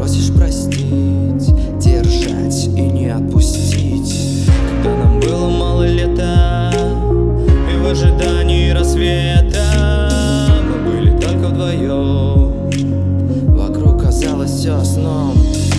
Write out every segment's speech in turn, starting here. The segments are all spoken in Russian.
попросишь простить, держать и не отпустить. Когда нам было мало лета, и в ожидании рассвета мы были только вдвоем, вокруг казалось все сном.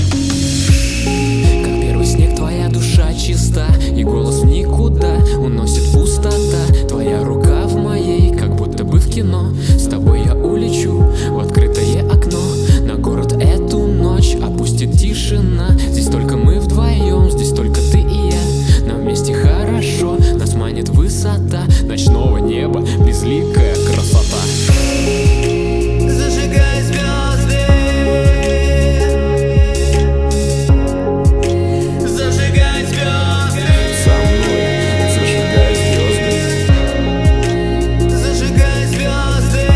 Как первый снег твоя душа чиста, и голос в никуда уносит пустота. Твоя рука в моей, как будто бы в кино. С тобой я улечу в открытое окно. На город эту ночь опустит тишина. Здесь только мы вдвоем, здесь только ты и я. Нам вместе хорошо, нас манит высота ночного неба, безликая красота. Зажигай звезды, зажигай звезды, Со мной зажигай звезды. зажигай звезды,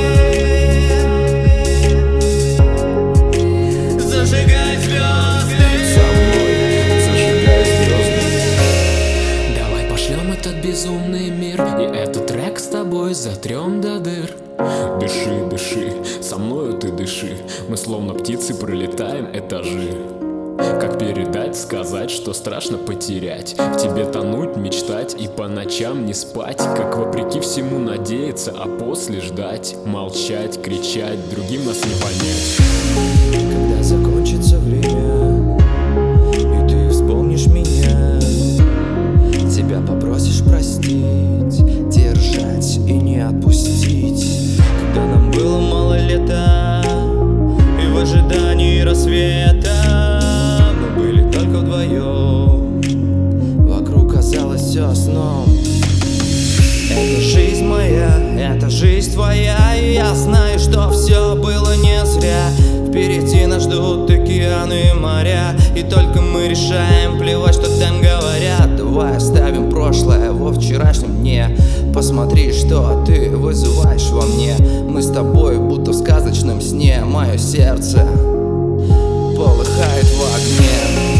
зажигай звезды. Со мной зажигай звезды. Давай пошлем этот безумный мир, и этот трек с тобой затрем до дыр. Дыши, дыши, со мною ты дыши. Мы словно птицы пролетаем этажи. Как передать, сказать, что страшно потерять, в тебе тонуть, мечтать и по ночам не спать. Как вопреки всему надеяться, а после ждать. Молчать, кричать, другим нас не понять. Когда закончится время, и ты вспомнишь меня, тебя попросишь простить, держать и не отпустить. Когда нам было мало лета, и в ожидании рассвета мы были только вдвоем, вокруг казалось все сном. Это жизнь моя, это жизнь твоя, и я знаю, что все было не зря. Впереди нас ждут океаны и моря, и только мы решаем плевать, что там говорят. Давай оставим прошлое во вчерашнем дне. Посмотри, что ты вызываешь во мне. Мы с тобой будто в сказочном сне. Мое сердце полыхает в огне.